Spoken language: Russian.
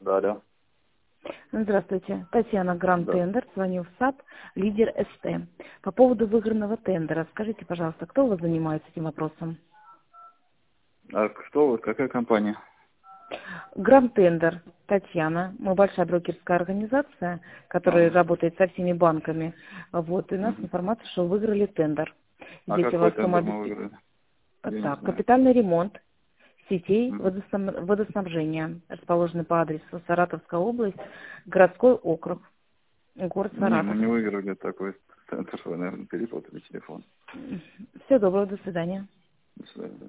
Да, алло. Здравствуйте. Татьяна, Гранд Да. Тендер. Звоню в САП, лидер СТ. По поводу выигранного тендера. Скажите, пожалуйста, кто у вас занимается этим вопросом? А кто вы? Какая компания? Гранд Тендер. Татьяна. Мы большая брокерская организация, которая Ага. работает со всеми банками. Вот. И у нас Мгм. информация, что вы выиграли тендер. А Здесь у какой вас тендер мы выиграли? Я не Так, знаю. капитальный ремонт сетей Мгм. водоснабжения, расположенный по адресу Саратовская область, городской округ, город Не, мы Саратов. не выиграли такой тендер. Вы, наверное, перепутали телефон. Всего доброго, до свидания. До свидания.